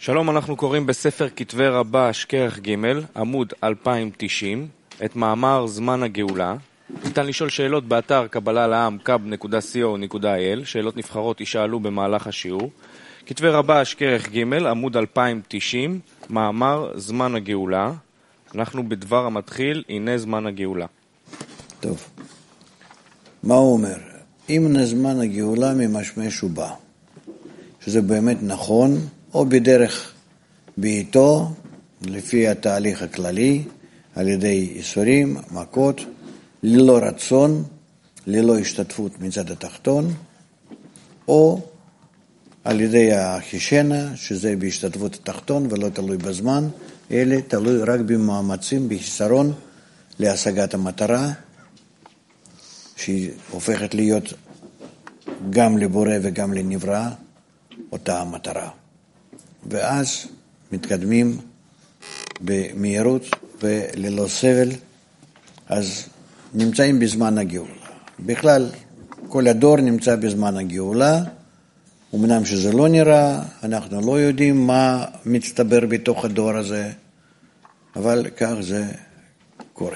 שלום, אנחנו קוראים בספר כתבי רבש כרך ג' עמוד 2090 את מאמר זמן הגאולה. ניתן לשאול שאלות באתר קבלה לעם kab.co.il. שאלות נבחרות יישאלו במהלך השיעור. כתבי רבש כרך ג' עמוד 2090 מאמר זמן הגאולה. אנחנו בדבר המתחיל, הנה זמן הגאולה. טוב, מה הוא אומר? אם זמן הגאולה ממשמש ובא, שזה באמת נכון, או בדרך בעיתו, לפי התהליך הכללי, על ידי איסורים, מכות, ללא רצון, ללא השתתפות מצד התחתון, או על ידי החישנה, שזה בהשתתפות התחתון ולא תלוי בזמן, אלא תלוי רק במאמצים, בחיסרון להשגת המטרה, שהיא הופכת להיות גם לבורא וגם לנברא, אותה המטרה. ואז מתקדמים במהירות וללא סבל, אז נמצאים בזמן הגאולה. בכלל, כל הדור נמצא בזמן הגאולה, אמנם שזה לא נראה, אנחנו לא יודעים מה מצטבר בתוך הדור הזה, אבל כך זה קורה.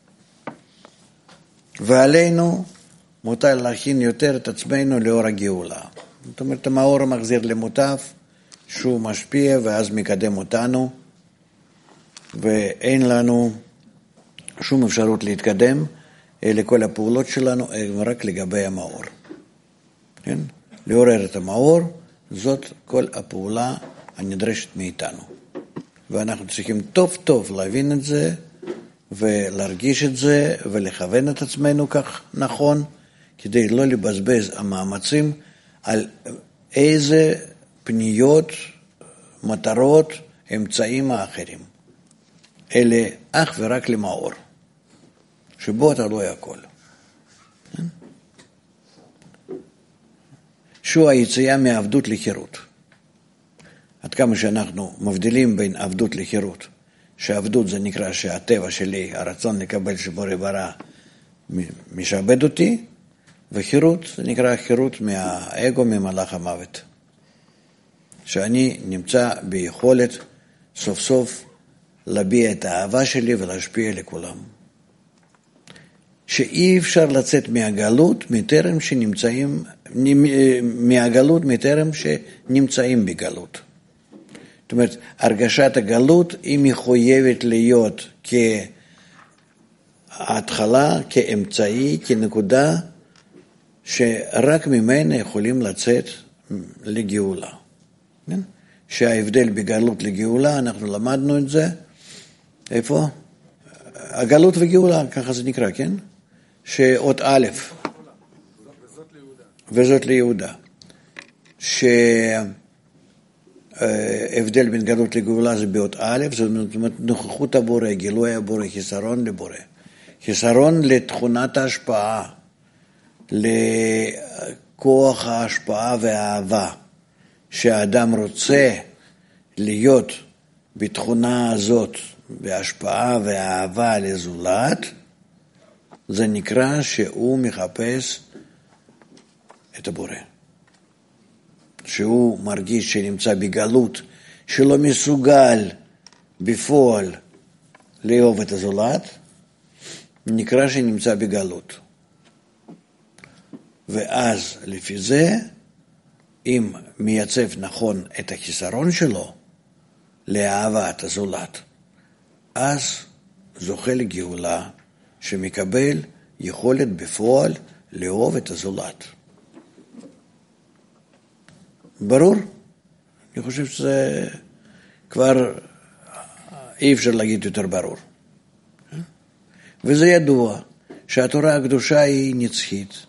ועלינו מוטל להכין יותר את עצמנו לאור הגאולה. זאת אומרת, המאור מחזיר למוטף, שהוא משפיע ואז מקדם אותנו, ואין לנו שום אפשרות להתקדם, אלה כל הפעולות שלנו הם רק לגבי המאור. כן? לעורר את המאור, זאת כל הפעולה הנדרשת מאיתנו. ואנחנו צריכים טוב טוב להבין את זה, ולהרגיש את זה, ולכוון את עצמנו כך נכון, כדי לא לבזבז המאמצים על איזה פניות, מטרות, אמצעים האחרים. אלה אך ורק למאור, שבו אתה לא יכול. שהוא היציאה מעבדות לחירות. עד כמה שאנחנו מבדילים בין עבדות לחירות, שעבדות זה נקרא שהטבע שלי, הרצון לקבל שבורא ברא, משעבד אותי, וחירות זה נקרא חירות מהאגו, ממלאך המוות. שאני נמצא ביכולת סוף סוף להביע את האהבה שלי ולהשפיע לכולם. שאי אפשר לצאת מהגלות מטרם שנמצאים בגלות. זאת אומרת, הרגשת הגלות היא מחויבת להיות כהתחלה, כאמצעי, כנקודה, שרק ממנה יכולים לצאת לגאולה. כן? שההבדל בגלות לגאולה, אנחנו למדנו את זה. איפה? הגלות וגאולה, ככה זה נקרא, כן? שאות א', וזאת ליהודה. שההבדל בין גלות לגאולה זה באות א', זאת אומרת נוכחות הבורא, גילוי הבורא, חיסרון לבורא. חיסרון לתכונת ההשפעה, לכוח ההשפעה והאהבה, שהאדם רוצה להיות בתכונה הזאת, בהשפעה והאהבה לזולת, זה נקרא שהוא מחפש את הבורא. שהוא מרגיש שנמצא בגלות, שלא מסוגל בפועל לאהוב את הזולת, נקרא שנמצא בגלות. ואז לפי זה, אם מייצב נכון את החיסרון שלו לאהבת הזולת, אז זוכה לגאולה שמקבל יכולת בפועל לאהוב את הזולת. ברור? אני חושב שזה כבר אי אפשר להגיד יותר ברור. וזה ידוע שהתורה הקדושה היא נצחית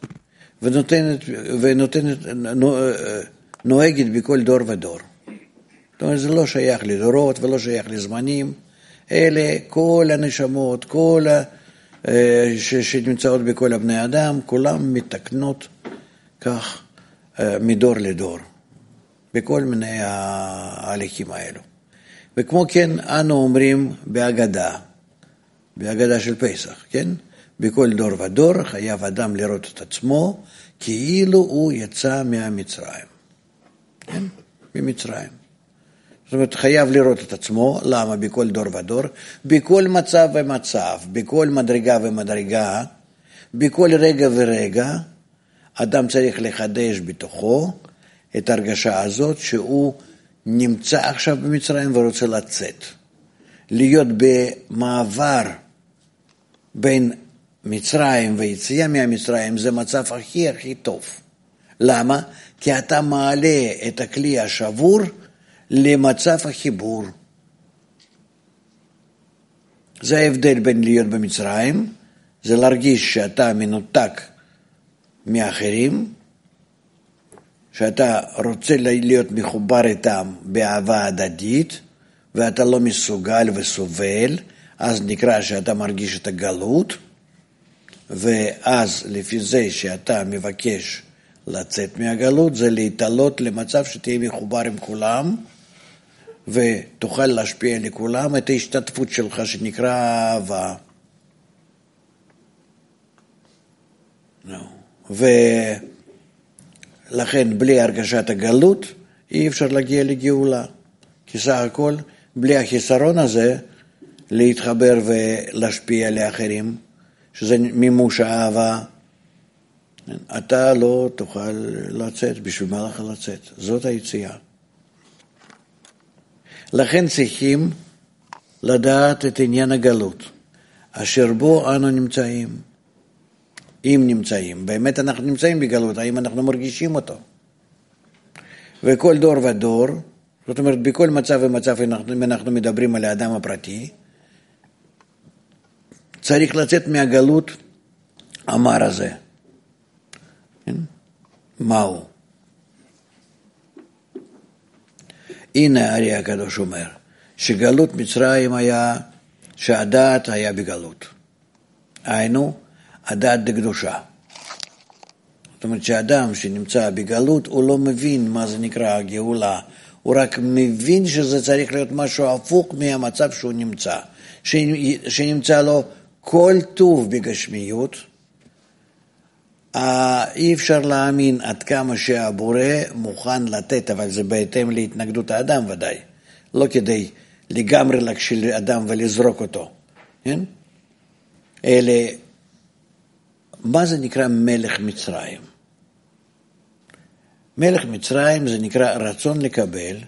נוהגת בכל דור ודור. זאת אומרת, זה לא שייך לדורות ולא שייך לזמנים, אלה כל הנשמות, כל שנמצאות בכל הבני אדם, כולם מתקנות כך מדור לדור, בכל מיני ההליכים האלו. וכמו כן, אנו אומרים בהגדה של פסח, כן? בכל דור ודור חייב אדם לראות את עצמו כאילו הוא יצא מהמצרים. כן? במצרים. זאת אומרת, חייב לראות את עצמו, למה? בכל דור ודור, בכל מצב ומצב, בכל מדרגה ומדרגה, בכל רגע ורגע, אדם צריך לחדש בתוכו את הרגשה הזאת שהוא נמצא עכשיו במצרים ורוצה לצאת. להיות במעבר בין מצרים ויציאה מהמצרים זה מצב הכי הכי טוב. למה? כי אתה מעלה את הכלי השבור למצב החיבור. זה ההבדל בין להיות במצרים, זה להרגיש שאתה מנותק מאחרים, שאתה רוצה להיות מחובר איתם באהבה הדדית, ואתה לא מסוגל וסובל, אז נקרא שאתה מרגיש את הגלות, ואז לפי זה שאתה מבקש לצאת מהגלות, זה להתעלות למצב שתהיה מחובר עם כולם, ותוכל להשפיע לכולם את ההשתתפות שלך שנקרא אהבה. ולכן בלי הרגשת הגלות אי אפשר להגיע לגאולה. כי סך הכל בלי החיסרון הזה להתחבר ולהשפיע לאחרים, שזה מימוש האהבה, אתה לא תוכל לצאת, בשביל מה לך לצאת? זאת היציאה. לכן צריכים לדעת את עניין הגלות, אשר בו אנו נמצאים. אם נמצאים, באמת אנחנו נמצאים בגלות, האם אנחנו מרגישים אותו? וכל דור ודור, זאת אומרת, בכל מצב ומצב, אם אנחנו מדברים על האדם הפרטי, צריך לצאת מהגלות המר הזה. מהו? הנה הרי הקדוש אומר, שגלות מצרים היה, שהדעת היה בגלות. היינו, הדעת דקדושה. זאת אומרת שהאדם שנמצא בגלות, הוא לא מבין מה זה נקרא הגאולה, הוא רק מבין שזה צריך להיות משהו הפוך מהמצב שהוא נמצא, שנמצא לו כל טוב בגשמיות, אי אפשר להאמין עד כמה שהבורא מוכן לתת, אבל זה בהתאם להתנגדות האדם ודאי, לא כדי לגמרי להכשיל אדם ולזרוק אותו, כן? אלא, מה זה נקרא מלך מצרים? מלך מצרים זה נקרא רצון לקבל,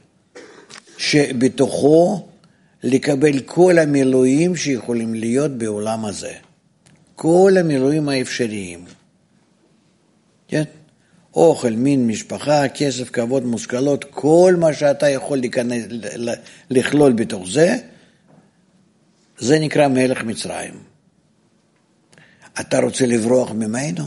שבתוכו לקבל כל המילואים שיכולים להיות בעולם הזה. כל המילואים האפשריים. כן? אוכל, מין, משפחה, כסף, כבוד, מושכלות, כל מה שאתה יכול לכלול בתוך זה, זה נקרא מלך מצרים. אתה רוצה לברוח ממנו?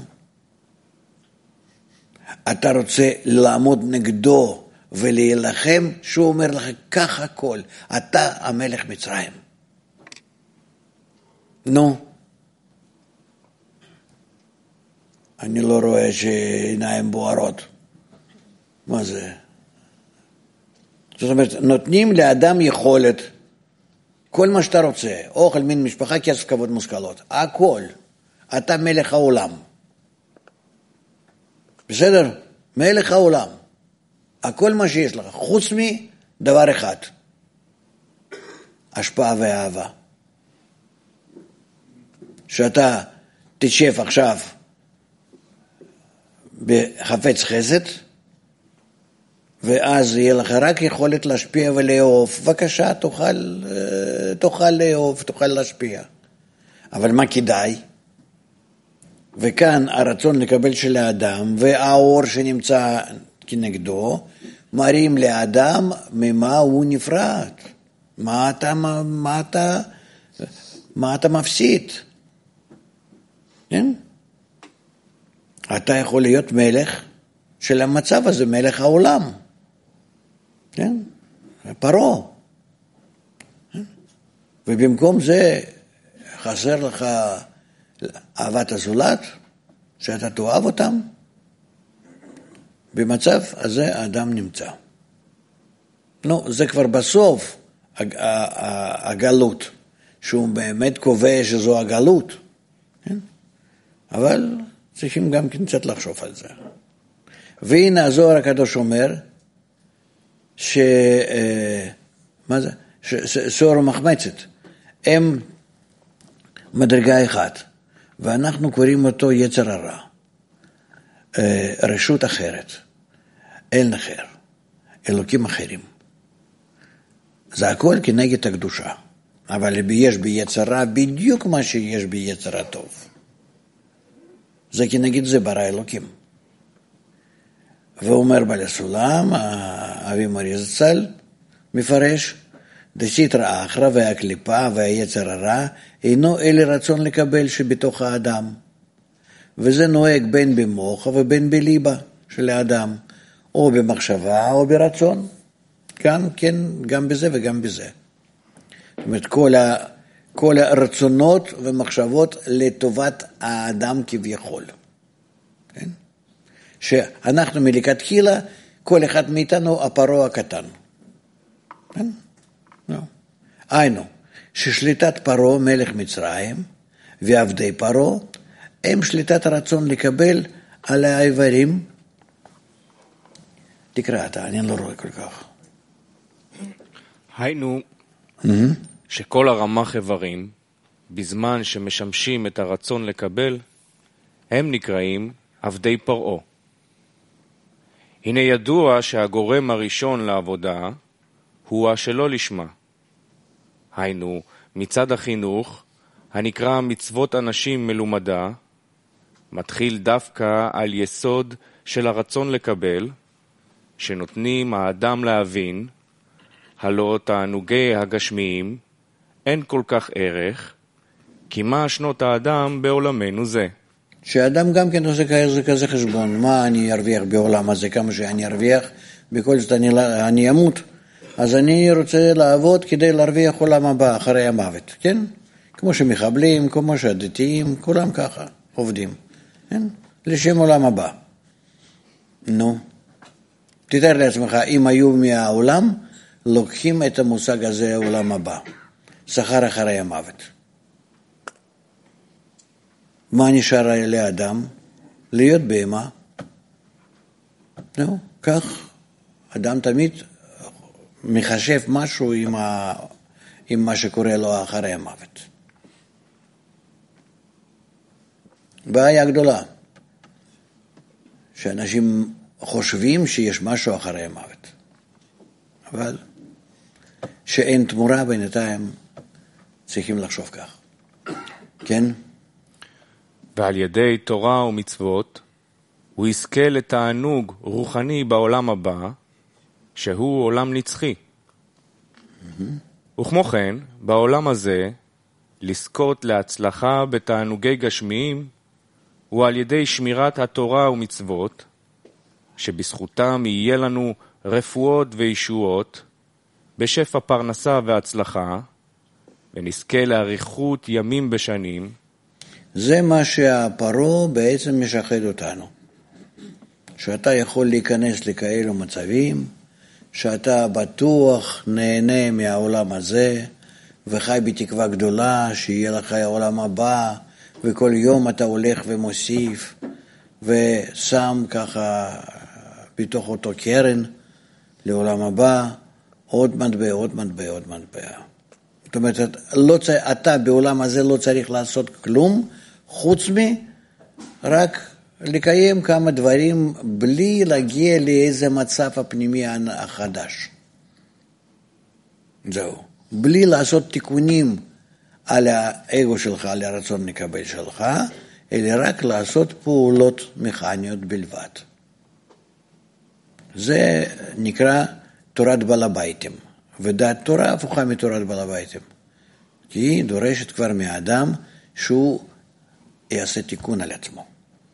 אתה רוצה לעמוד נגדו ולהילחם, שהוא אומר לך, כך הכל, אתה המלך מצרים. נו, אני לא רואה שעיניים בוערות. מה זה? זאת אומרת, נותנים לאדם יכולת, כל מה שאתה רוצה, אוכל, מין, משפחה, כסף, כבוד, מושכלות, הכל. אתה מלך העולם. בסדר? מלך העולם. הכל מה שיש לך, חוץ מדבר אחד. השפעה ואהבה. שאתה תשב עכשיו בחפץ חסד, ואז יהיה לך רק יכולת להשפיע ולאהוב. בבקשה, תוכל לאהוב, תוכל להשפיע. אבל מה כדאי? וכאן הרצון לקבל של האדם והאור שנמצא כנגדו מראים לאדם ממה הוא נפרד, מה אתה מפסיד. כן? אתה יכול להיות מלך של המצב הזה, מלך העולם. כן? פרעה. ובמקום זה חסר לך אהבת הזולת, שאתה תאהב אותם, במצב הזה האדם נמצא. נו, זה כבר בסוף הגלות, שהוא באמת קובע שזו הגלות. כן? אבל צריכים גם קצת לחשוב על זה. והנה הזוהר הקדוש אומר, מה זה? סוהר ומחמצת. הם מדרגה אחת, ואנחנו קוראים אותו יצר הרע. רשות אחרת, אל אחר, אלוקים אחרים. זה הכל כנגד הקדושה. אבל יש ביצר רע בדיוק מה שיש ביצר הטוב. זה כנגד זה ברא אלוקים. ואומר בעל הסולם, אבי מורי זצ"ל, מפרש, דסיטרא אחרא והקליפה והיצר הרע אינו אלא רצון לקבל שבתוך האדם. וזה נוהג בין במוח ובין בליבה של האדם, או במחשבה או ברצון. גם בזה וגם בזה. זאת אומרת, כל הרצונות ומחשבות לטובת האדם כביכול. כן? שאנחנו מלכתחילה, כל אחד מאיתנו הפרעה הקטן. כן? לא. היינו, ששליטת פרעה מלך מצרים ועבדי פרעה, הם שליטת הרצון לקבל על האיברים. תקרא אתה, אני לא רואה כל כך. היינו, שכל הרמ"ח איברים, בזמן שמשמשים את הרצון לקבל, הם נקראים עבדי פרעה. הנה ידוע שהגורם הראשון לעבודה הוא השלא לשמה. היינו, מצד החינוך, הנקרא מצוות אנשים מלומדה, מתחיל דווקא על יסוד של הרצון לקבל, שנותנים האדם להבין, הלא תענוגי הגשמיים, אין כל כך ערך, כי מה שנות האדם בעולמנו זה. שאדם גם כן עושה כזה חשבון, מה אני ארוויח בעולם הזה, כמה שאני ארוויח, בכל זאת אני אמות, אז אני רוצה לעבוד כדי להרוויח עולם הבא אחרי המוות, כן? כמו שמחבלים, כמו שהדתיים, כולם ככה עובדים, כן? לשם עולם הבא. נו, תתאר לעצמך, אם היו מהעולם, לוקחים את המושג הזה עולם הבא, שכר אחרי המוות. מה נשאר לאדם? להיות בהמה. נו, כך אדם תמיד מחשב משהו עם מה שקורה לו אחרי המוות. בעיה גדולה, שאנשים חושבים שיש משהו אחרי המוות, אבל שאין תמורה בינתיים צריכים לחשוב כך. כן? ועל ידי תורה ומצוות הוא יזכה לתענוג רוחני בעולם הבא, שהוא עולם נצחי. וכמו כן, בעולם הזה, לזכות להצלחה בתענוגי גשמיים, הוא על ידי שמירת התורה ומצוות, שבזכותם יהיה לנו רפואות וישועות, בשפע פרנסה והצלחה, ונזכה לאריכות ימים בשנים. זה מה שהפרעה בעצם משחד אותנו. שאתה יכול להיכנס לכאלו מצבים, שאתה בטוח נהנה מהעולם הזה, וחי בתקווה גדולה שיהיה לך העולם הבא, וכל יום אתה הולך ומוסיף, ושם ככה בתוך אותו קרן לעולם הבא, עוד מטבע, עוד מטבע, עוד מטבע. זאת אומרת, אתה בעולם הזה לא צריך לעשות כלום, חוץ רק לקיים כמה דברים בלי להגיע לאיזה מצב הפנימי החדש. זהו. בלי לעשות תיקונים על האגו שלך, על הרצון לקבל שלך, אלא רק לעשות פעולות מכניות בלבד. זה נקרא תורת בעל הביתים. ודעת תורה הפוכה מתורת בעל הביתים. כי היא דורשת כבר מהאדם שהוא יעשה תיקון על עצמו.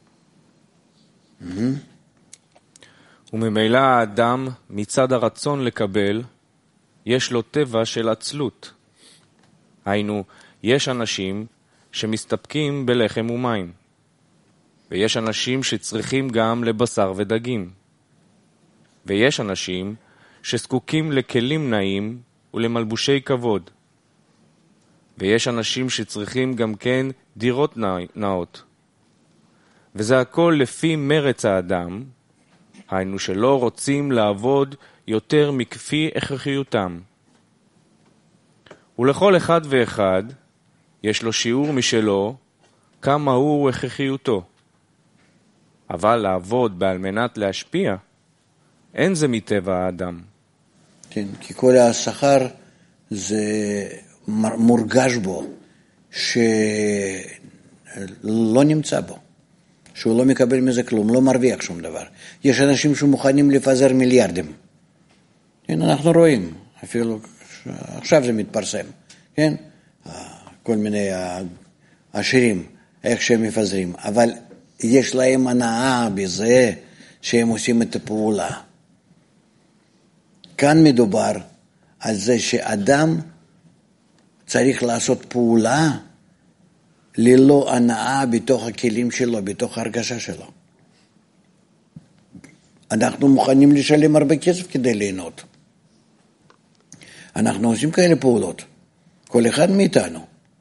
וממילא האדם מצד הרצון לקבל, יש לו טבע של עצלות. היינו, יש אנשים שמסתפקים בלחם ומים, ויש אנשים שצריכים גם לבשר ודגים, ויש אנשים שזקוקים לכלים נעים ולמלבושי כבוד, ויש אנשים שצריכים גם כן דירות נאות. וזה הכל לפי מרץ האדם, היינו שלא רוצים לעבוד יותר מכפי הכרחיותם. ולכל אחד ואחד יש לו שיעור משלו כמה הוא הכרחיותו. אבל לעבוד בעל מנת להשפיע, אין זה מטבע האדם. כן, כי כל השכר זה מורגש בו, שלא נמצא בו, שהוא לא מקבל מזה כלום, לא מרוויח שום דבר. יש אנשים שמוכנים לפזר מיליארדים. כן, אנחנו רואים, אפילו עכשיו זה מתפרסם, כן? כל מיני עשירים, איך שהם מפזרים, אבל יש להם הנאה בזה שהם עושים את הפעולה. כאן מדובר על זה שאדם צריך לעשות פעולה ללא הנאה בתוך הכלים שלו, בתוך ההרגשה שלו. אנחנו מוכנים לשלם הרבה כסף כדי ליהנות. אנחנו עושים כאלה פעולות, כל אחד מאיתנו.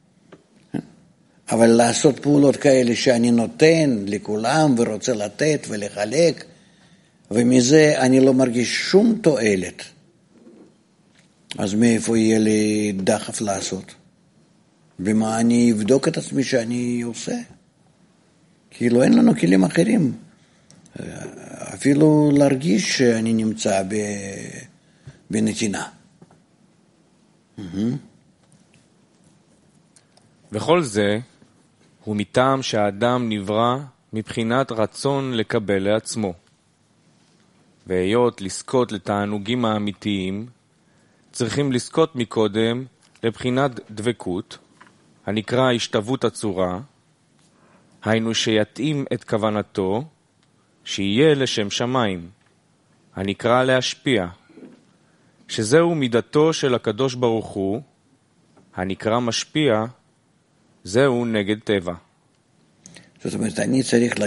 אבל לעשות פעולות כאלה שאני נותן לכולם ורוצה לתת ולחלק, ומזה אני לא מרגיש שום תועלת. אז מאיפה יהיה לי דחף לעשות? במה אני אבדוק את עצמי שאני עושה? כאילו אין לנו כלים אחרים. אפילו להרגיש שאני נמצא בנתינה. וכל זה הוא מטעם שהאדם נברא מבחינת רצון לקבל לעצמו. והיות לזכות לתענוגים האמיתיים, צריכים לזכות מקודם לבחינת דבקות, הנקרא השתוות הצורה, היינו שיתאים את כוונתו, שיהיה לשם שמיים, הנקרא להשפיע, שזהו מידתו של הקדוש ברוך הוא, הנקרא משפיע, זהו נגד טבע. זאת אומרת, אני צריך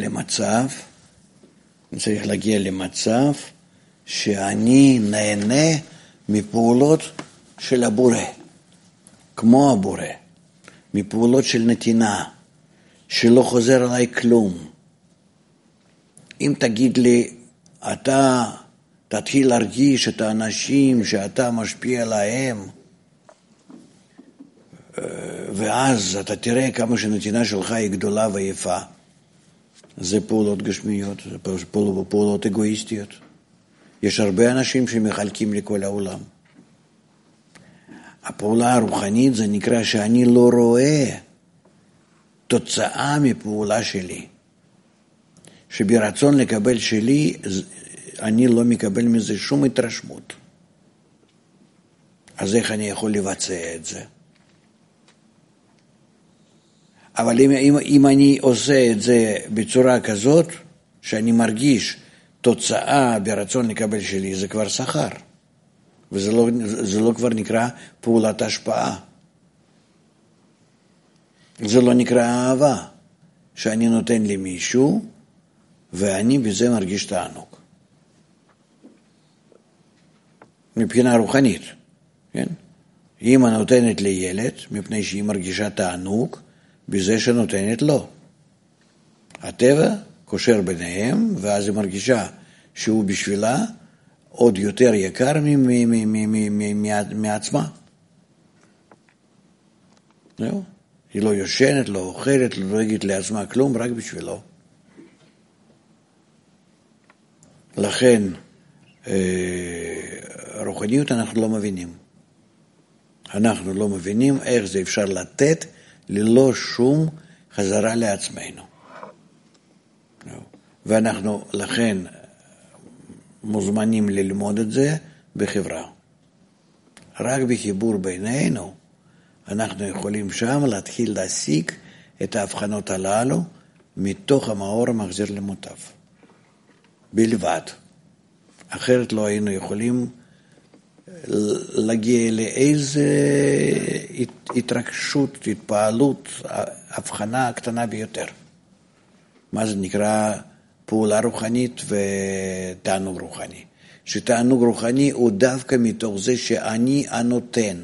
להגיע למצב שאני נהנה מפעולות של הבורא, כמו הבורא, מפעולות של נתינה, שלא חוזר עליי כלום. אם תגיד לי, אתה תתחיל להרגיש את האנשים שאתה משפיע עליהם, ואז אתה תראה כמה שנתינה שלך היא גדולה ויפה. זה פעולות גשמיות, זה פעולות אגואיסטיות. יש הרבה אנשים שמחלקים לכל העולם. הפעולה הרוחנית זה נקרא שאני לא רואה תוצאה מפעולה שלי. שברצון לקבל שלי, אני לא מקבל מזה שום התרשמות. אז איך אני יכול לבצע את זה? אבל אם אני עושה את זה בצורה כזאת, שאני מרגיש תוצאה ברצון לקבל שלי, זה כבר שכר. וזה לא כבר נקרא פעולת השפעה. זה לא נקרא אהבה, שאני נותן למישהו, ואני בזה מרגיש תענוג. מבחינה רוחנית, כן? אמא נותנת לילד, מפני שהיא מרגישה תענוג, בזה שנותנת לו. הטבע קושר ביניהם, ואז היא מרגישה שהוא בשבילה עוד יותר יקר מעצמה. זהו. היא לא יושנת, לא אוכלת, לא דואגת לעצמה כלום, רק בשבילו. לכן, רוחניות אנחנו לא מבינים. אנחנו לא מבינים איך זה אפשר לתת ללא שום חזרה לעצמנו. ואנחנו לכן מוזמנים ללמוד את זה בחברה. רק בחיבור בינינו אנחנו יכולים שם להתחיל להשיג את ההבחנות הללו מתוך המאור המחזיר למוטב. בלבד. אחרת לא היינו יכולים להגיע לאיזה התרגשות, התפעלות, הבחנה קטנה ביותר. מה זה נקרא פעולה רוחנית ותענוג רוחני. שתענוג רוחני הוא דווקא מתוך זה שאני הנותן.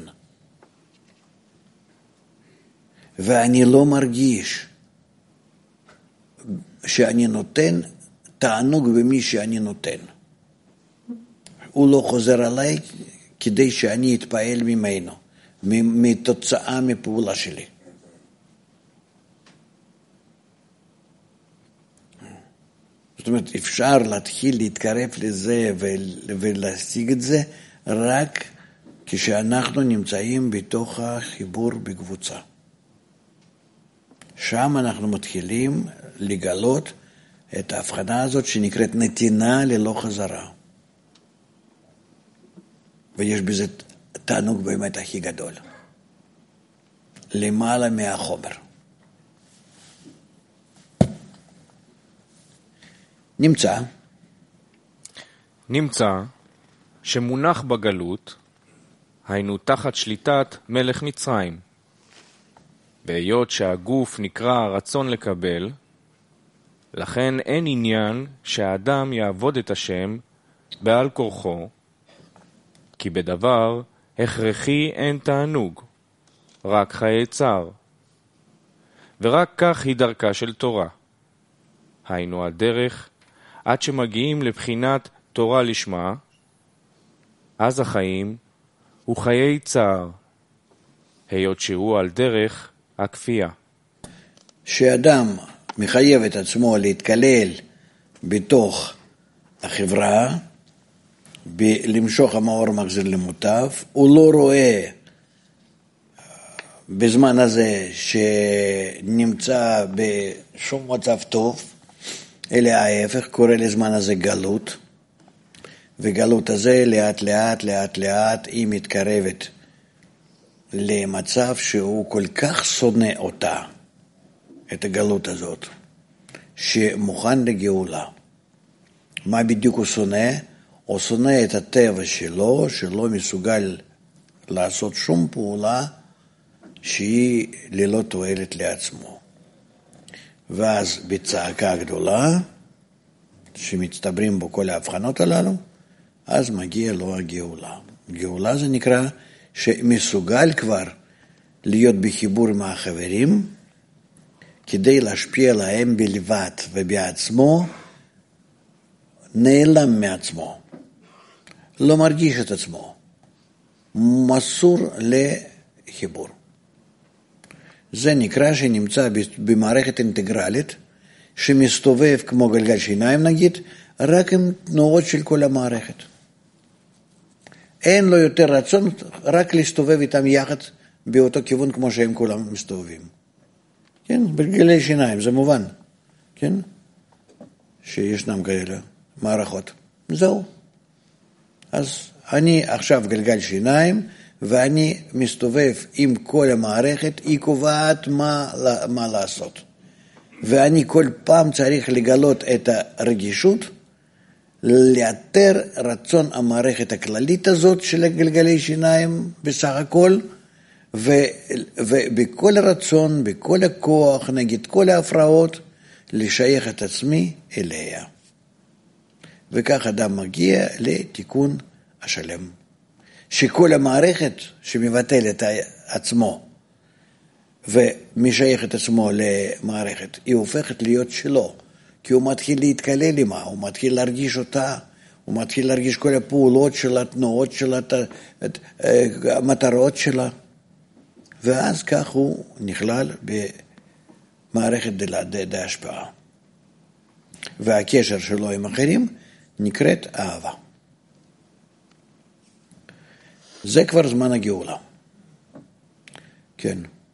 ואני לא מרגיש שאני נותן תענוג במי שאני נותן. הוא לא חוזר עליי כדי שאני אתפעל ממנו. מתוצאה מפעולה שלי. זאת אומרת, אפשר להתחיל להתקרב לזה ולהשיג את זה רק כשאנחנו נמצאים בתוך החיבור בקבוצה. שם אנחנו מתחילים לגלות את ההבחנה הזאת שנקראת נתינה ללא חזרה. ויש בזה תענוג באמת הכי גדול. למעלה מהחומר. נמצא שמונח בגלות, היינו תחת שליטת מלך מצרים. בהיות שהגוף נקרא רצון לקבל, לכן אין עניין שהאדם יעבוד את השם בעל כורחו, כי בדבר הכרחי אין תענוג, רק חיי צער. ורק כך היא דרכה של תורה. היינו הדרך עד שמגיעים לבחינת תורה לשמה, אז החיים הוא חיי צער, היות שהוא על דרך הכפייה. שאדם מחייב את עצמו להתקלל בתוך החברה, למשוך המאור מחזיר למוטב, הוא לא רואה בזמן הזה שנמצא בשום מצב טוב, אלא ההפך, קורא לזמן הזה גלות, וגלות הזה לאט לאט היא מתקרבת למצב שהוא כל כך שונא אותה, את הגלות הזאת, שמוכן לגאולה. מה בדיוק הוא שונא? הוא שונא את הטבע שלו, שלא מסוגל לעשות שום פעולה שהיא ללא תועלת לעצמו. ואז בצעקה גדולה, שמצטברים בו כל ההבחנות הללו, אז מגיע לו הגאולה. גאולה זה נקרא שמסוגל כבר להיות בחיבור עם החברים, כדי להשפיע להם בלבד ובעצמו, נעלם מעצמו, לא מרגיש את עצמו, מסור לחיבור. זה נקרא שנמצא במערכת אינטגרלית, שמסתובב כמו גלגל שיניים נגיד, רק עם תנועות של כל המערכת. אין לו יותר רצון רק להסתובב איתם יחד באותו כיוון כמו שהם כולם מסתובבים. כן, בגלגלי שיניים, זה מובן. כן? שישנם כאלה מערכות. זהו. אז אני עכשיו גלגל שיניים, ואני מסתובב עם כל המערכת, היא קובעת מה לעשות. ואני כל פעם צריך לגלות את הרגישות, לאתר רצון המערכת הכללית הזאת של גלגלי שיניים בסך הכל, ובכל הרצון, בכל הכוח, נגיד כל ההפרעות, לשייך את עצמי אליה. וכך אדם מגיע לתיקון השלם. שכל המערכת שמבטל את עצמו ומשייך את עצמו למערכת, היא הופכת להיות שלו, כי הוא מתחיל להתקלל עמה, הוא מתחיל להרגיש אותה, הוא מתחיל להרגיש כל הפעולות שלה, התנועות שלה, המטרות שלה, ואז כך הוא נכלל במערכת ההשפעה. והקשר שלו עם אחרים נקראת אהבה. זה כבר זמן הגאולה. כן.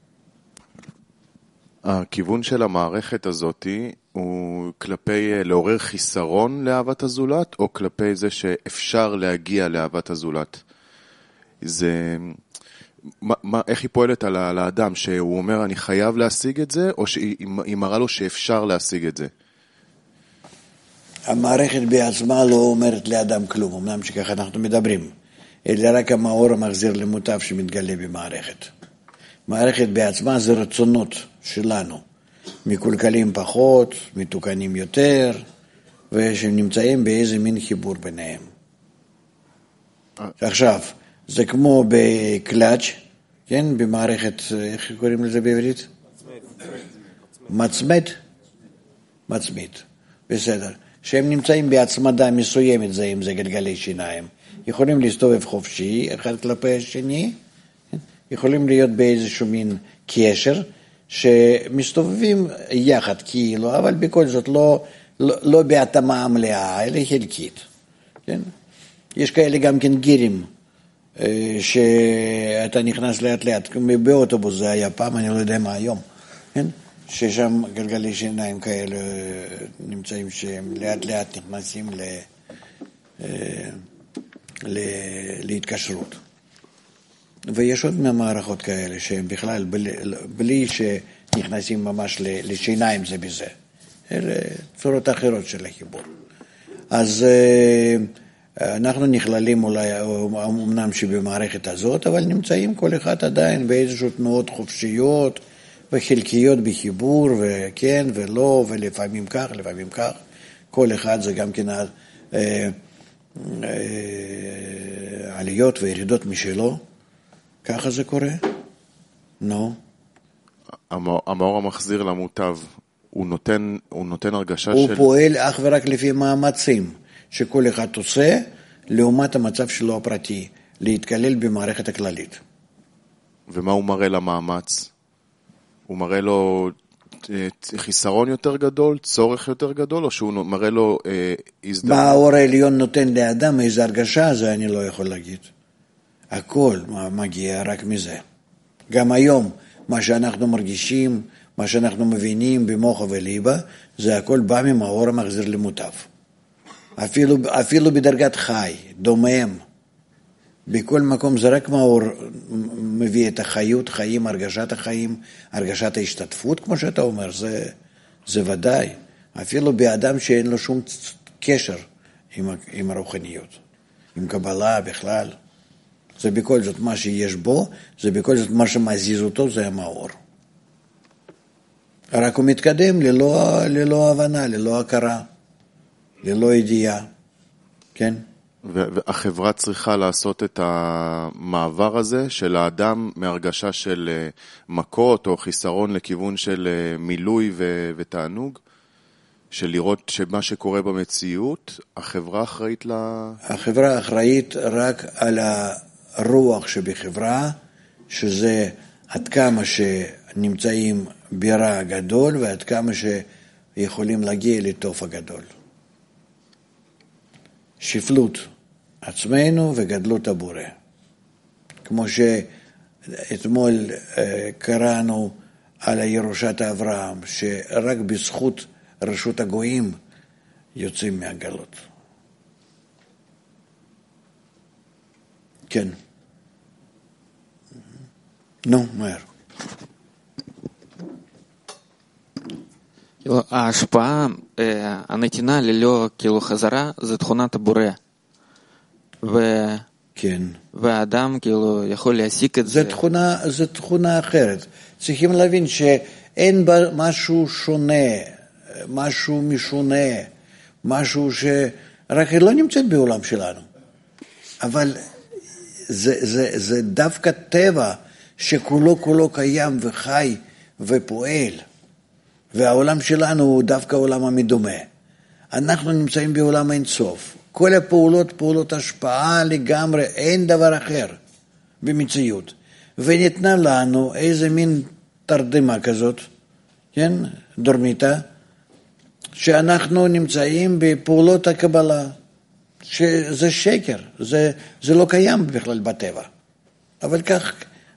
הכיוון של המערכת הזאת הוא כלפי לעורר חיסרון לאהבת הזולת, או כלפי זה שאפשר להגיע לאהבת הזולת? זה, איך היא פועלת על האדם, שהוא אומר אני חייב להשיג את זה, או שהיא מראה לו שאפשר להשיג את זה? המערכת בעצמה לא אומרת לאדם כלום, אמנם שכך אנחנו מדברים, אלא רק המאור המחזיר למוטב שמתגלה במערכת. מערכת בעצמה זה רצונות שלנו, מקולקלים פחות, מתוקנים יותר, ושהם נמצאים באיזה מין חיבור ביניהם. עכשיו, זה כמו בקלאץ', כן, במערכת, איך קוראים לזה בעברית? מצמד. בסדר. שהם נמצאים בהצמדה מסוימת זה עם זה גלגלי שיניים. יכולים להסתובב חופשי, אחד כלפי השני, יכולים להיות באיזשהו מין קשר, שמסתובבים יחד כאילו, אבל בכל זאת לא בהתאמה המלאה, אלא חלקית. כן? יש כאלה גם כן גירים, שאתה נכנס לאט לאט, באוטובוס זה היה פעם, אני לא יודע מה היום, כן? ששם גלגלי שיניים כאלה נמצאים שהם לאט לאט נכנסים להתקשרות. ויש עוד מערכות כאלה שהם בכלל בלי שנכנסים ממש לשיניים זה בזה. אלה צורות אחרות של החיבור. אז אנחנו נכללים אולי אמנם שבמערכת הזאת, אבל נמצאים כל אחד עדיין באיזשהו תנועות חופשיות וחלקיות בחיבור, וכן ולא, ולפעמים כך, לפעמים כך. כל אחד זה גם כן עליות וירידות משלו. ככה זה קורה? נו. המאור המחזיר למוטב, הוא נותן הרגשה הוא פועל אך ורק לפי מאמצים שכל אחד עושה, לעומת המצב שלו הפרטי, להתקלל במערכת הכללית. ומה הוא מראה למאמץ? הוא מראה לו חיסרון יותר גדול, צורך יותר גדול, או שהוא מראה לו הזדמנות? מה האור העליון נותן לאדם, איזו הרגשה, זה אני לא יכול להגיד. הכל מגיע רק מזה. גם היום, מה שאנחנו מרגישים, מה שאנחנו מבינים במוח וליבה, זה הכל בא מהאור המחזיר למוטב. אפילו בדרגת חי, דומם. בכל מקום זה רק מהאור מביא את החיות, חיים, הרגשת החיים, הרגשת ההשתתפות, כמו שאתה אומר, זה ודאי. אפילו באדם שאין לו שום קשר עם הרוחניות, עם קבלה בכלל. זה בכל זאת מה שיש בו, זה בכל זאת מה שמזיז אותו, זה המאור. רק הוא מתקדם ללא הבנה, ללא הכרה, ללא ידיעה, כן? והחברה צריכה לעשות את המעבר הזה של האדם מהרגשה של מכות או חיסרון לכיוון של מילוי ותענוג, של לראות שמה שקורה במציאות, החברה אחראית החברה אחראית רק על הרוח שבחברה, שזה עד כמה שנמצאים ברע גדול ועד כמה שיכולים להגיע לטוב הגדול. שפלות עצמנו וגדלות הבורא. כמו שאתמול קראנו על ירושת אברהם, שרק בזכות רשות הגויים יוצאים מהגלות. כן. נו, מהר. ההשפעה, הנתינה ללא כאילו חזרה, זה תכונת הבורא. כן. והאדם כאילו יכול להסיק את זה. זה תכונה אחרת. צריכים להבין שאין בה משהו שונה, משהו משונה, משהו שרק לא נמצאת בעולם שלנו. אבל זה דווקא טבע שכולו קיים וחי ופועל. והעולם שלנו הוא דווקא עולם המדומה. אנחנו נמצאים בעולם אין סוף. כל הפעולות, פעולות השפעה לגמרי, אין דבר אחר במציאות. וניתנה לנו איזה מין תרדמה כזאת, כן? דורמיתה, שאנחנו נמצאים בפעולות הקבלה, שזה שקר, זה לא קיים בכלל בטבע. אבל כך,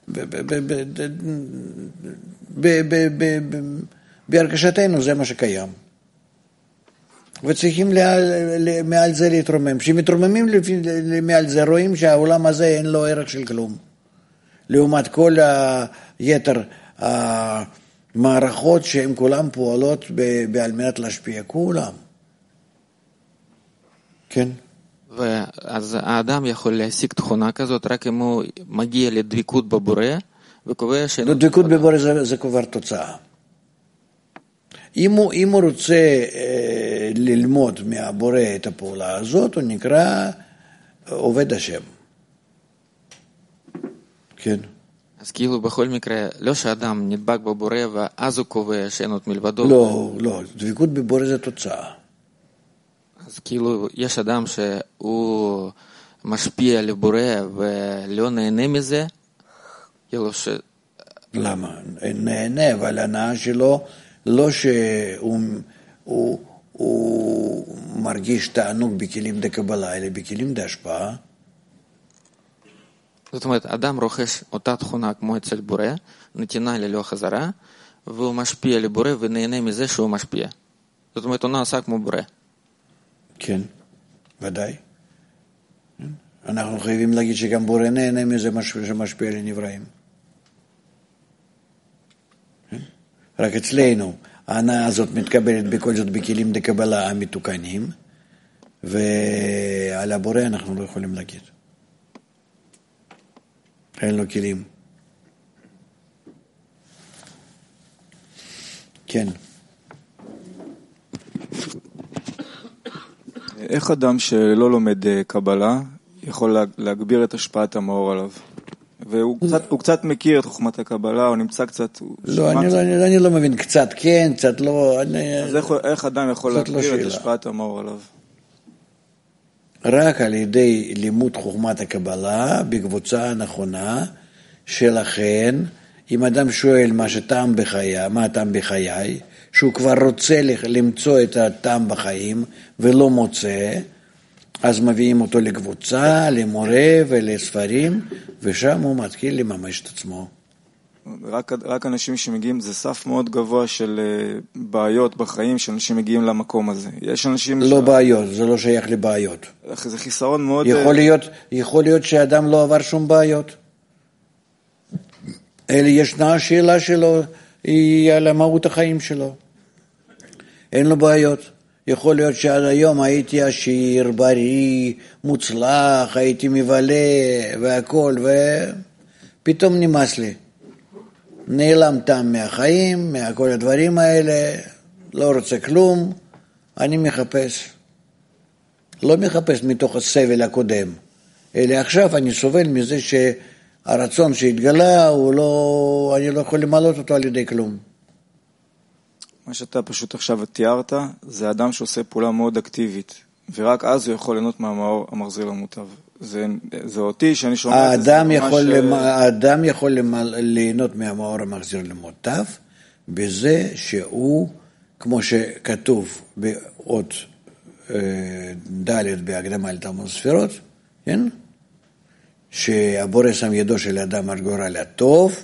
בהרגשתנו זה מה שקיים. וצריכים מעל זה להתרומם. כשמתרוממים מעל זה רואים שהעולם הזה אין לו ערך של כלום. לעומת כל היתר המערכות שהן כולן פועלות על מנת להשפיע כולם. כן? אז האדם יכול להשיג תכונה כזאת רק אם הוא מגיע לדבקות בבורא וקובע דבקות בבורא זה כבר תוצאה. אם הוא רוצה ללמוד מהבורא את הפעולה הזאת, הוא נקרא עובד השם. כן. אז כאילו בכל מקרה, לא שאדם נדבק בבורא ואז הוא קובע שאין עוד מלבדו. לא, דבקות בבורא זה תוצאה. אז כאילו יש אדם שהוא משפיע על הבורא ולא נהנה מזה, למה? נהנה, אבל ההנאה שלו, לא שהוא מרגיש תענוג בכלים דקבלה, אלא בכלים דהשפעה. זאת אומרת, אדם רוכש אותה תכונה כמו אצל בורא, נתינה ללא חזרה, והוא משפיע לבורא ונהנה מזה שהוא משפיע. זאת אומרת, הוא נעשה כמו בורא. כן, ודאי. אנחנו חייבים להגיד שגם בורא נהנה מזה שמשפיע לנבראים. רק אצלנו, ההנאה הזאת מתקבלת בכל זאת בכלים דקבלה המתוקנים, ועל הבורא אנחנו לא יכולים להגיד. אין לו כלים. כן. איך אדם שלא לומד קבלה יכול להגביר את השפעת המאור עליו? והוא קצת מכיר את חוכמת הקבלה, הוא נמצא קצת... לא, אני לא מבין, קצת כן, קצת לא... אז איך אדם יכול להגביר את השפעת המאור עליו? רק על ידי לימוד חוכמת הקבלה, בקבוצה הנכונה, שלכן, אם אדם שואל מה הטעם בחיי, שהוא כבר רוצה למצוא את הטעם בחיים ולא מוצא, אז מביאים אותו לקבוצה, למורה ולספרים, ושם הוא מתחיל לממש את עצמו. רק אנשים שמגיעים, זה סף מאוד גבוה של בעיות בחיים, שאנשים מגיעים למקום הזה. יש אנשים... לא בעיות, זה לא שייך לבעיות. זה חיסרון מאוד... יכול להיות שאדם לא עבר שום בעיות. אלא ישנה השאלה שלו, היא על מהות החיים שלו. אין לו בעיות. יכול להיות שעד היום הייתי עשיר, בריא, מוצלח, הייתי מבלה והכל, ופתאום נמאס לי. נעלם טעם מהחיים, מהכל הדברים האלה, לא רוצה כלום, אני מחפש. לא מחפש מתוך הסבל הקודם, אלא עכשיו אני סובל מזה שהרצון שהתגלה, אני לא יכול למלות אותו על ידי כלום. מה שאתה פשוט עכשיו תיארת, זה אדם שעושה פעולה מאוד אקטיבית, ורק אז הוא יכול ליהנות מהמאור המחזיר למוטב. זה אותי שאני שומע את זה. האדם יכול ליהנות מהמאור המחזיר למוטב, בזה שהוא, כמו שכתוב באות ד' בהקדמה לתלמוד ספירות, כן? שהבורא שם ידו של האדם על גורל הטוב,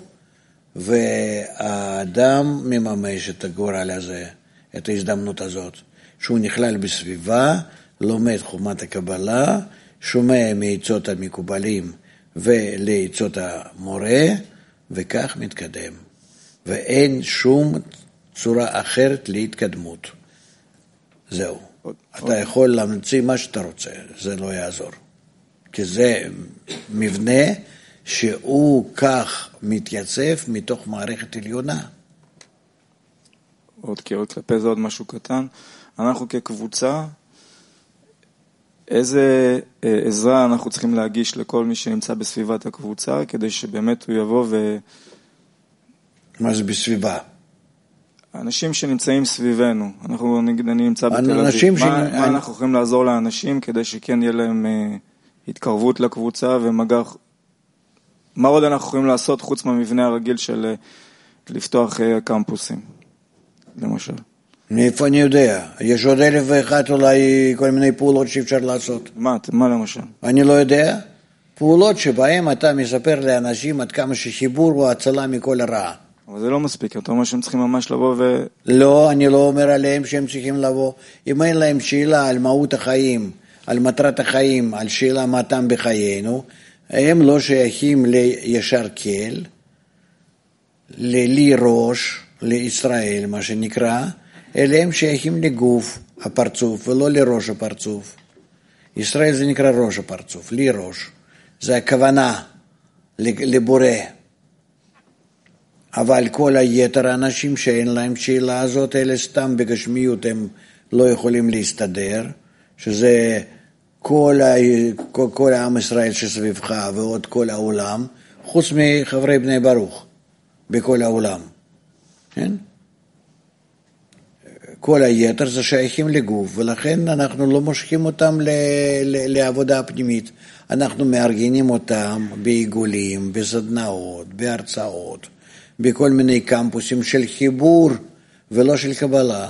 והאדם מממש את הגורל הזה, את ההזדמנות הזאת, שהוא נכלל בסביבה, לומד חוכמת הקבלה, שומע מעצות המקובלים ולעצות המורה, וכך מתקדם. ואין שום צורה אחרת להתקדמות. זהו. אתה יכול להמציא מה שאתה רוצה, זה לא יעזור. כי זה מבנה שהוא כך מתייצב מתוך מערכת עליונה. עוד כלפי זה עוד משהו קטן. אנחנו כקבוצה, איזה עזרה אנחנו צריכים להגיש לכל מי שנמצא בסביבת הקבוצה, כדי שבאמת הוא יבוא מה זה בסביבה? אנשים שנמצאים סביבנו. אני נמצא בתל אביב. מה אנחנו יכולים לעזור לאנשים כדי שכן יהיה להם התקרבות לקבוצה ומגע? מה עוד אנחנו יכולים לעשות חוץ מהמבנה הרגיל של לפתוח קמפוסים, למשל? מאיפה אני יודע? יש עוד 1,001 אולי כל מיני פעולות שאפשר לעשות. מה למשל? אני לא יודע. פעולות שבהן אתה מספר לאנשים עד כמה שחיבור הוא הצלה מכל הרע. אבל זה לא מספיק, אתה אומר שהם צריכים ממש לבוא לא, אני לא אומר עליהם שהם צריכים לבוא. אם אין להם שאלה על מהות החיים, על מטרת החיים, על שאלה מה טעם בחיינו, הם לא שייכים לישר כל, לי ראש, לישראל, מה שנקרא, אלא הם שייכים לגוף הפרצוף ולא לראש הפרצוף. ישראל זה נקרא ראש הפרצוף, לי ראש. זה הכוונה לבורא. אבל כל היתר האנשים שאין להם שאלה הזאת, אלה סתם בגשמיות הם לא יכולים להסתדר, שזה כל העם ישראל שסביבך ועוד כל העולם, חוץ מחברי בני ברוך, בכל העולם. כן? כל היתר זה שייכים לגוף, ולכן אנחנו לא מושכים אותם לעבודה פנימית. אנחנו מארגנים אותם בעיגולים, בסדנאות, בהרצאות, בכל מיני קמפוסים של חיבור ולא של קבלה.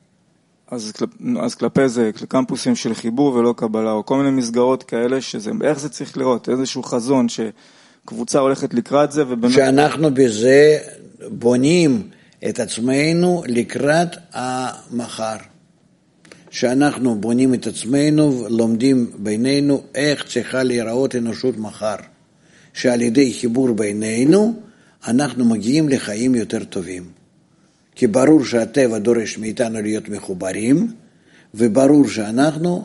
אז כלפי זה, קמפוסים של חיבור ולא קבלה, או כל מיני מסגרות כאלה, איך זה צריך לראות? איזשהו חזון שקבוצה הולכת לקראת זה, ובאמת... שאנחנו בזה בונים את עצמנו לקראת המחר. שאנחנו בונים את עצמנו, לומדים בינינו איך צריכה להיראות אנושות מחר. שעל ידי חיבור בינינו, אנחנו מגיעים לחיים יותר טובים. כי ברור שהטבע דורש מאיתנו להיות מחוברים, וברור שאנחנו,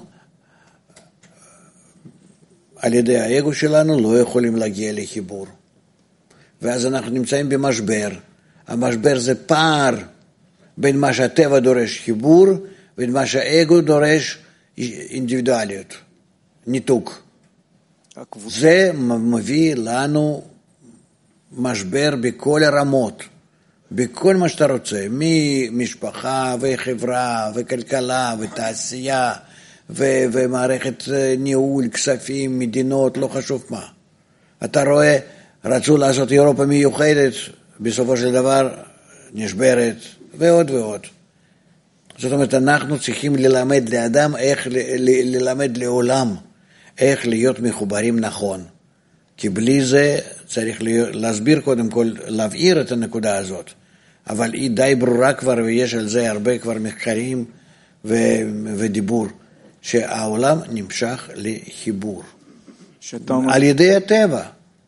על ידי האגו שלנו, לא יכולים להגיע לחיבור. ואז אנחנו נמצאים במשבר. המשבר זה פער בין מה שהטבע דורש חיבור, בין מה שהאגו דורש אינדיבידואליות, ניתוק. זה מביא לנו משבר בכל הרמות, בכל מה שאתה רוצה, ממשפחה וחברה וכלכלה ותעשייה ומערכת ניהול, כספים, מדינות, לא חשוב מה. אתה רואה, רצו לעשות אירופה מיוחדת, בסופו של דבר נשברת ועוד ועוד. זאת אומרת, אנחנו צריכים ללמד לאדם איך ללמד לעולם, איך להיות מחוברים נכון. כי בלי זה צריך להסביר קודם כל, להבהיר את הנקודה הזאת. אבל היא די ברורה כבר, ויש על זה הרבה כבר מחקרים ודיבור, שהעולם נמשך לחיבור. על ידי הטבע.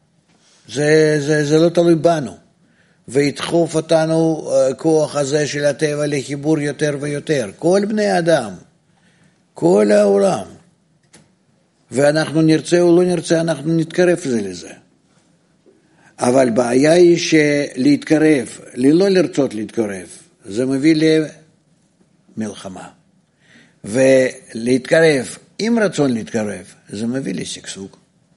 זה לא תלוי בנו. וידחוף אותנו כוח הזה של הטבע לחיבור יותר ויותר. כל בני אדם, כל העולם. ואנחנו נרצה או לא נרצה, אנחנו נתקרב לזה. אבל בעיה היא שלהתקרב, לא לרצות להתקרב, זה מביא למלחמה. ולהתקרב, עם רצון להתקרב, זה מביא לשגשוג.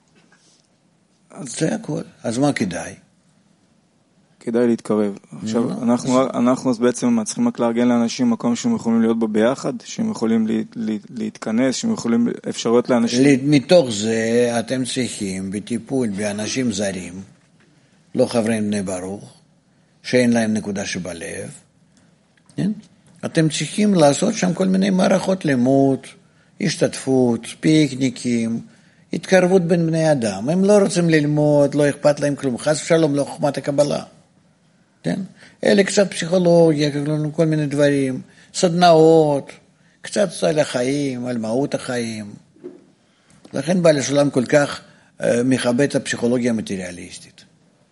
זה הכל. אז מה כדאי? כדאי להתקרב. עכשיו, אנחנו אז בעצם צריכים רק לארגן לאנשים מקום שהם יכולים להיות בו ביחד, שהם יכולים להתכנס, שהם יכולים אפשרויות לאנשים. מתוך זה אתם צריכים בטיפול באנשים זרים, לא חברי בני ברוך, שאין להם נקודה שבלב, אתם צריכים לעשות שם כל מיני מערכות לימוד, השתתפות, פיקניקים, התקרבות בין בני אדם. הם לא רוצים ללמוד, לא אכפת להם כלום, חס ושלום, לא חוכמת הקבלה. כן? אלה קצת פסיכולוגיה, כל מיני דברים, סדנאות, קצת על החיים, על מהות החיים. לכן בעל השולם כל כך מכבד את הפסיכולוגיה המטריאליסטית.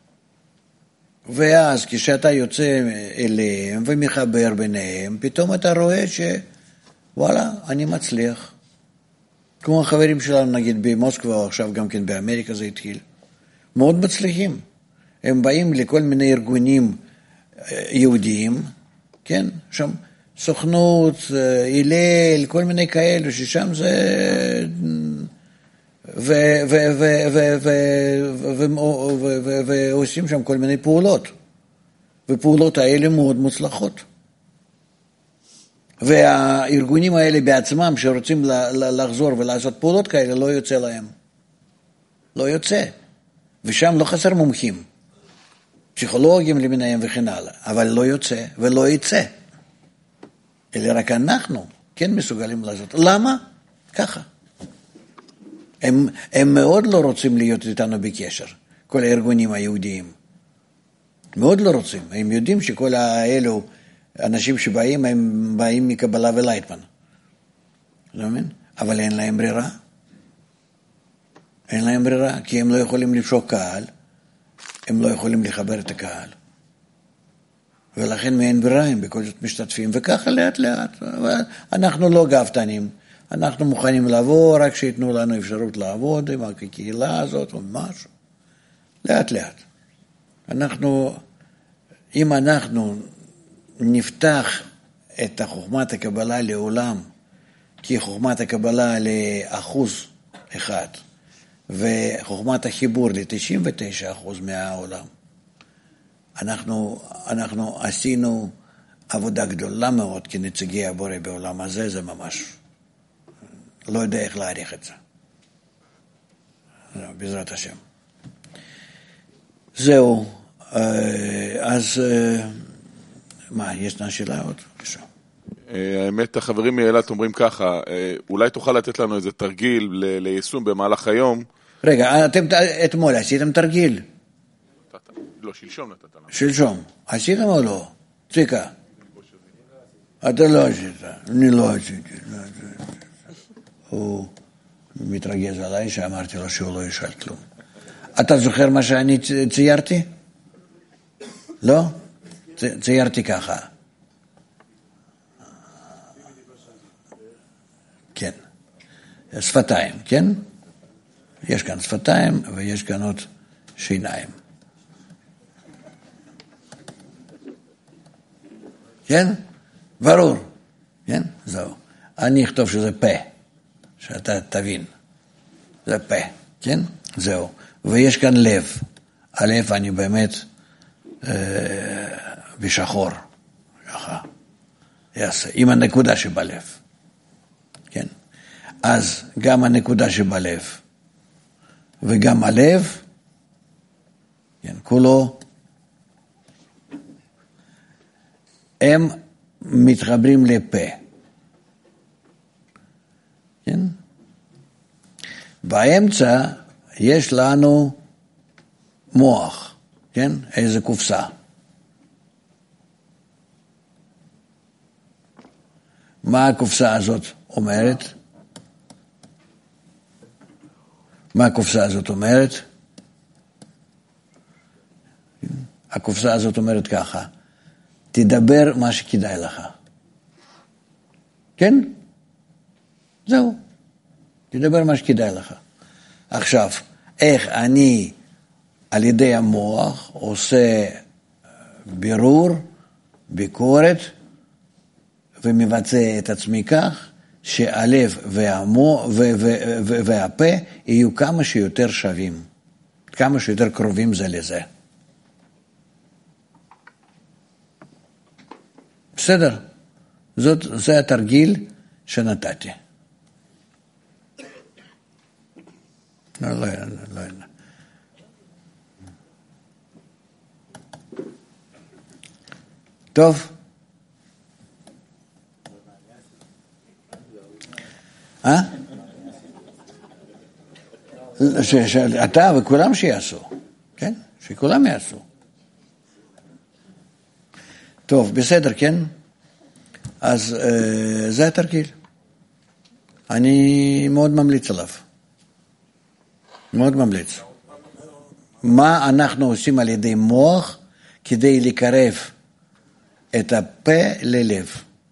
ואז כשאתה יוצא אליהם ומחבר ביניהם, פתאום אתה רואה שוואלה, אני מצליח. כמו החברים שלנו, נגיד במוסקבה, או עכשיו גם כן באמריקה זה התחיל. מאוד מצליחים. הם באים לכל מיני ארגונים יהודיים, כן? שם סוכנות, הלל, כל מיני כאלו, ששם זה... ועושים שם כל מיני פעולות. ופעולות האלה מאוד מוצלחות. והארגונים האלה בעצמם שרוצים לחזור ולעשות פעולות כאלה, לא יוצא להם. לא יוצא. ושם לא חסר מומחים. פסיכולוגים למיניהם וכן הלאה. אבל לא יוצא ולא יצא. אלא רק אנחנו כן מסוגלים לעשות. למה? ככה. הם מאוד לא רוצים להיות איתנו בקשר. כל הארגונים היהודיים. מאוד לא רוצים. הם יודעים שכל האלו אנשים שבאים, הם באים מקבלה ולייטמן. לא מבין? אבל אין להם ברירה. אין להם ברירה, כי הם לא יכולים לפשוק קהל, הם לא יכולים לחבר את הקהל. ולכן מאין ברירה, הם בכל זאת משתתפים, וככה לאט לאט. אנחנו לא גאוותנים, אנחנו מוכנים לבוא, רק שיתנו לנו אפשרות לעבוד עם הקהילה הזאת או משהו. לאט לאט. אם אנחנו נפתח את חוכמת הקבלה לעולם, כי חוכמת הקבלה ל1%, וחוכמת החיבור ל99% מהעולם, אנחנו עשינו עבודה גדולה מאוד כנציגי הבורא בעולם הזה, זה ממש, לא יודע איך להעריך את זה. בעזרת השם. זהו, אז מה, ישנה שאלה עוד? בבקשה. האמת, החברים מאילת אומרים ככה, אולי תוכל לתת לנו איזה תרגיל ליישום במהלך היום. רגע, אתם אתמול עשיתם תרגיל? לא, שלשום נתת לנו. שלשום. עשיתם או לא? ציקה. אתה לא עשית. אני לא עשיתי. הוא מתרגז עליי שאמרתי לו שהוא לא ישאל כלום. אתה זוכר מה שאני ציירתי? לא? ציירתי ככה. כן. שפתיים, כן? יש כאן שפתיים ויש כאן עוד שיניים. כן? ברור. כן? זהו. אני אכתוב שזה פה, שאתה תבין. זה פה, כן? זהו. ויש כאן לב. הלב אני באמת בשחור. ככה. יעשה. עם הנקודה שבלב. כן? אז גם הנקודה שבלב וגם הלב, כן, כולו, הם מתחברים לפה. כן? באמצע יש לנו מוח, כן? איזה קופסה. מה הקופסה הזאת אומרת? מה הקופסה הזאת אומרת? הקופסה הזאת אומרת ככה, תדבר מה שכדאי לך. כן? זהו. תדבר מה שכדאי לך. עכשיו, איך אני על ידי המוח עושה בירור, ביקורת, ומבצע את עצמי כך, שהלב והפה יהיו כמה שיותר שווים, כמה שיותר קרובים זה לזה. בסדר? זה התרגיל שנתתי. לא. טוב. אתה וכולם שיעשו, כן? שכולם יעשו. טוב, בסדר, כן? אז זה התרגיל. אני מאוד ממליץ עליו. מאוד ממליץ. מה אנחנו עושים על ידי מוח כדי לקרב את הפה ללב?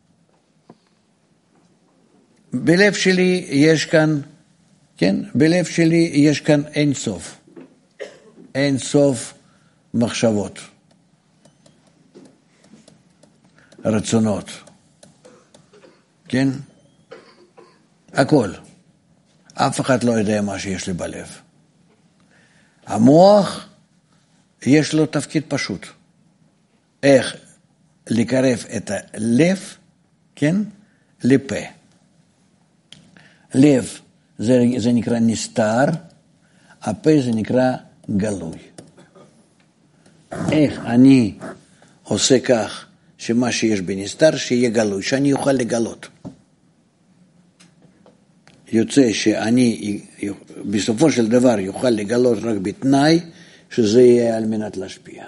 בלב שלי יש כאן, כן? בלב שלי יש כאן אין סוף. אין סוף מחשבות. רצונות. כן? הכל. אף אחד לא יודע מה שיש לי בלב. המוח יש לו תפקיד פשוט. איך לקרב את הלב, כן? לפה. לב זה נקרא נסתר, הפה זה נקרא גלוי. איך אני עושה כך שמה שיש בנסתר שיהיה גלוי, שאני אוכל לגלות. יוצא שאני בסופו של דבר יוכל לגלות רק בתנאי שזה יהיה על מנת להשפיע.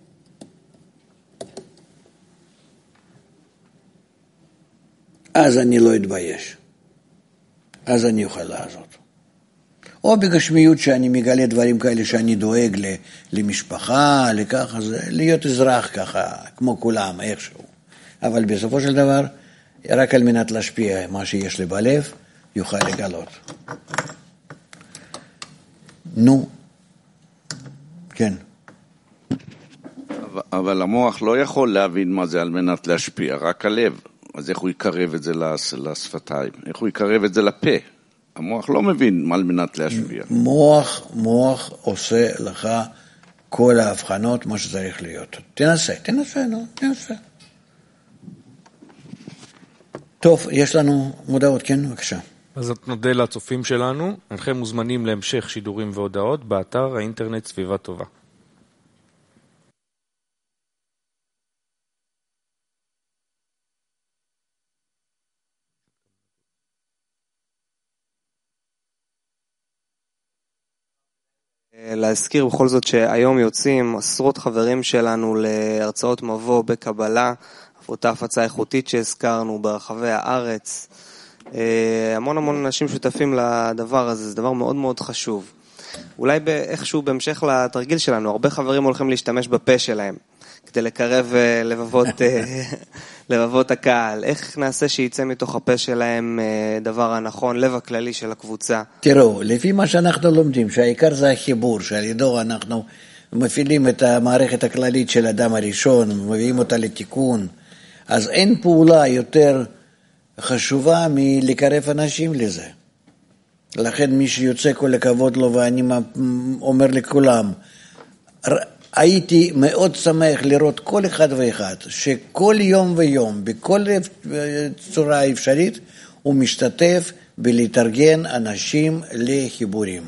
אז אני לא אתבייש. אז אני אוכל לעשות. או בגשמיות שאני מגלה דברים כאלה שאני דואג למשפחה, לכך, אז להיות אזרח ככה, כמו כולם, איכשהו. אבל בסופו של דבר, רק על מנת להשפיע מה שיש לי בלב, יוכל לגלות. נו, כן. אבל המוח לא יכול להבין מה זה על מנת להשפיע, רק הלב. אז איך הוא יקרב את זה לשפתיים? איך הוא יקרב את זה לפה? המוח לא מבין מה על מנת להשפיע. מוח עושה לך כל ההבחנות מה שצריך להיות. תנסה. טוב, יש לנו מודעות, כן? בבקשה. אז את נודה לצופים שלנו. אינכם מוזמנים להמשך שידורים והודעות באתר האינטרנט סביבה טובה. להזכיר בכל זאת שהיום יוצאים עשרות חברים שלנו להרצאות מבוא בקבלה, אותה הפצה איכותית שהזכרנו ברחבי הארץ. המון אנשים שותפים לדבר הזה, זה דבר מאוד מאוד חשוב. אולי איכשהו בהמשך לתרגיל שלנו, הרבה חברים הולכים להשתמש בפה שלהם, כדי לקרב לבבות הקהל. איך נעשה שיצא מתוך הפה שלהם דבר הנכון, לב הכללי של הקבוצה? תראו, לפי מה שאנחנו לומדים, שהעיקר זה החיבור, שעל ידו אנחנו מפעילים את המערכת הכללית של האדם הראשון, מביאים אותה לתיקון, אז אין פעולה יותר חשובה מלקרב אנשים לזה. לכן מי שיוצא כל הכבוד לו, ואני אומר לכולם, הייתי מאוד שמח לראות כל אחד ואחד, שכל יום ויום, בכל צורה אפשרית, הוא משתתף בלהתארגן אנשים לחיבורים.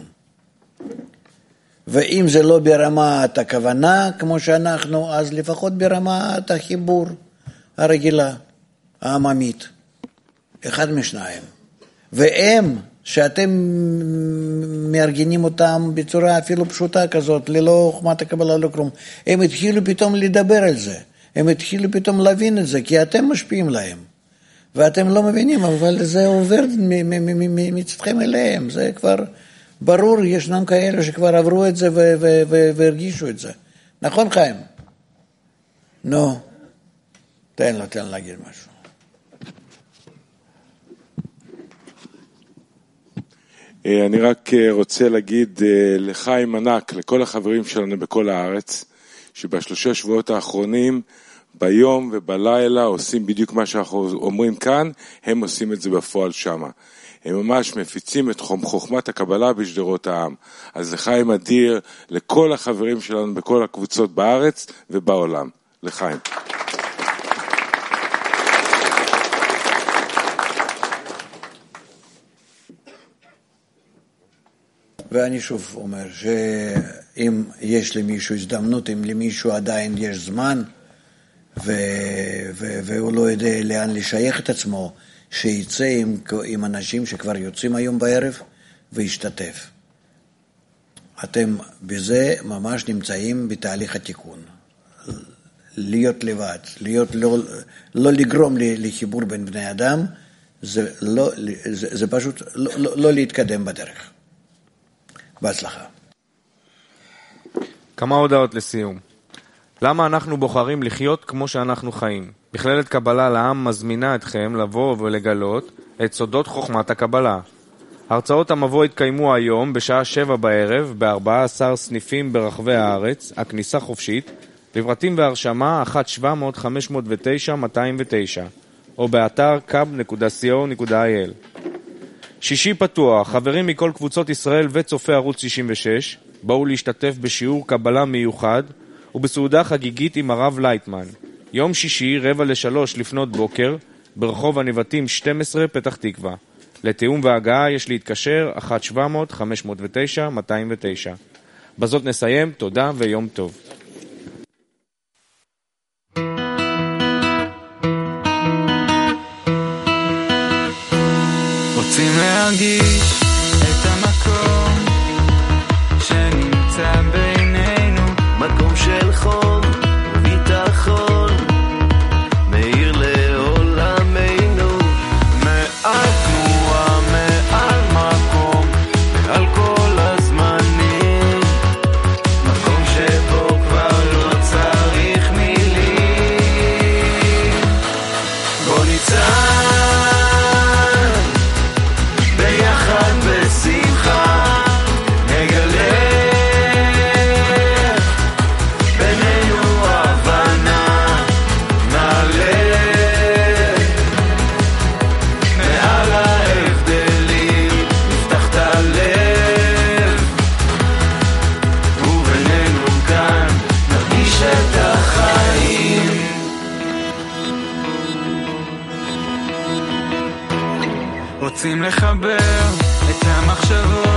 ואם זה לא ברמת הכוונה, כמו שאנחנו, אז לפחות ברמת החיבור הרגילה, העממית. אחד משניים. והם, שאתם מארגנים אותם בצורה אפילו פשוטה כזאת, ללא חוכמת הקבלה, לא כלום, הם התחילו פתאום לדבר על זה, הם התחילו פתאום להבין את זה, כי אתם משפיעים להם, ואתם לא מבינים, אבל זה עובר מצדכם אליהם, זה כבר ברור, ישנם כאלה שכבר עברו את זה והרגישו את זה. נכון, חיים? נו, תן להגיד משהו. אני רק רוצה להגיד לחיים ענק, לכל החברים שלנו בכל הארץ, שבשלושה שבועות האחרונים, ביום ובלילה, עושים בדיוק מה שאנחנו אומרים כאן, הם עושים את זה בפועל שמה. הם ממש מפיצים את חוכמת הקבלה בשדרות העם. אז לחיים אדיר, לכל החברים שלנו בכל הקבוצות בארץ ובעולם. לחיים. ואני שוב אומר שאם יש למישהו הזדמנות, אם למישהו עדיין יש זמן, והוא לא יודע לאן לשייך את עצמו, שיצא עם אנשים שכבר יוצאים היום בערב וישתתף. אתם בזה ממש נמצאים בתהליך התיקון. להיות לבד, לא לגרום לחיבור בין בני אדם, זה פשוט לא להתקדם בדרך. בהצלחה. כמה הודעות לסיום. למה אנחנו בוחרים לחיות כמו שאנחנו חיים? בכללת קבלה לעם מזמינה אתכם לבוא ולגלות את סודות חוכמת הקבלה. הרצאות המבוא התקיימו היום בשעה 7 בערב ב14 סניפים ברחבי הארץ, הכניסה חופשית, לפרטים והרשמה 1-700-509-209 או באתר kab.co.il. שישי פתוח, חברים מכל קבוצות ישראל וצופי ערוץ 66 באו להשתתף בשיעור קבלה מיוחד ובסעודה חגיגית עם הרב לייטמן. יום שישי 2:45 לפנות בוקר ברחוב הנבטים 12 פתח תקווה. לתיאום והגעה יש להתקשר 1-700-509-209. בזאת נסיים, תודה ויום טוב. רוצים להרגיש את המקום שנמצא בינינו, מקום של חום וביטחון מאיר לעולמנו, מעל תנועה, מעל מקום, מעל כל הזמנים, מקום שבו כבר לא צריך מילים. בוא ניצח ביחד רוצים לחבר את המחשבות